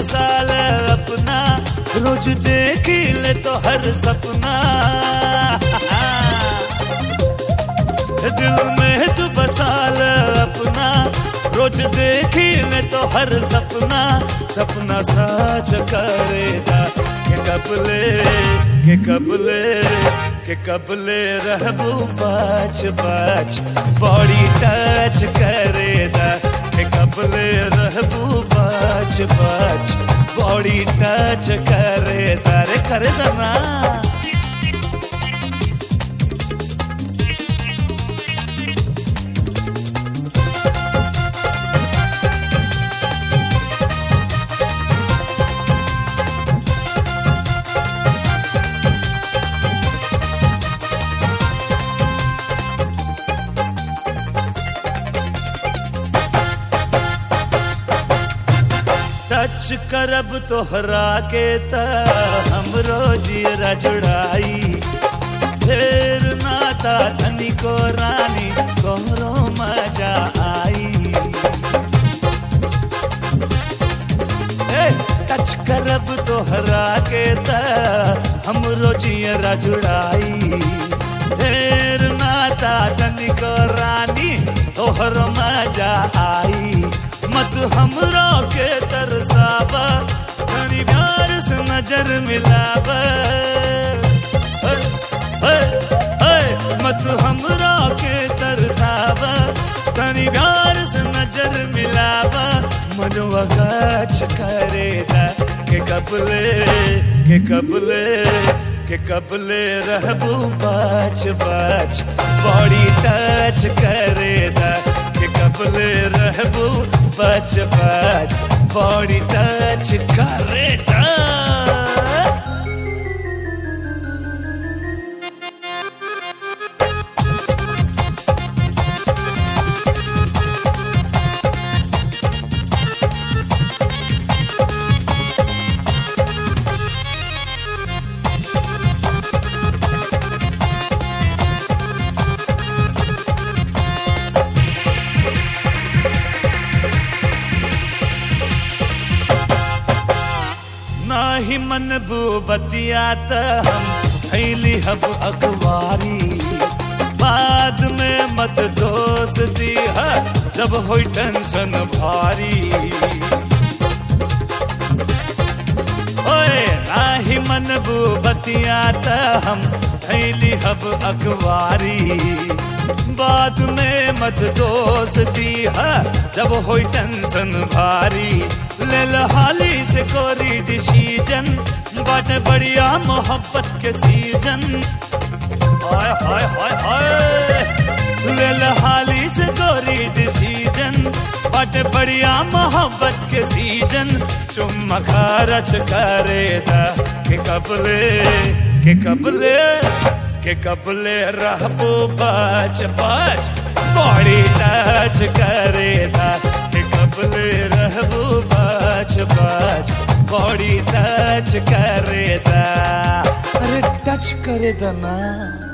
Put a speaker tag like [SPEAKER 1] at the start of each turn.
[SPEAKER 1] बसा ले अपना, रोज देखी ले तो हर सपना। दिल में तू बसा ले अपना, रोज देखी ले तो हर सपना। सपना सच करेगा के कबले रहबू बाच बाच, बॉडी टच करेगा के कबले रहबू बाच बाच, बॉडी टच करेगा रे करेगा ना। टच करब तोहरा के त हमरो जियरा जुड़ाई, ढेर नाता धनी को रानी तोहरो मजा आई। टच करब तोहरा के त हमरो जियरा जुड़ाई, ढेर नाता धनी को रानी तोहरो मजा आई। मत हमरो के तरसावा, तनी प्यार से नजर मिलावा। मत हमरो के तरसावा, तनी प्यार से नजर मिलावा। मनवा गाछ करेगा के कबले रहबू बाच बाच, बॉडी टच करेगा के कबले रहबू बाच बाच, बॉडी टच करेगा। नाही मन बतिया त हम थैली हब अखबारी, बाद में मत दोष दी है जब होई टेंशन भारी। ओए नाही मन बतिया त हम थैली हब अखबारी, बाद में मत दोष दी है जब होई टेंशन भारी। ले हाली से कोरी डिसीजन, बाटे बढ़िया मोहब्बत के सीजन। हाय हाय हाय हाय, ले हाली से कोरी डिसीजन, बाटे बढ़िया मोहब्बत के सीजन। चुम्मा खर्च करेगा के कबले रहबू बाच बाच, बॉडी टच करेगा के कबले रहबू बाच बाच, बॉडी टच करेगा। अरे टच करे ना।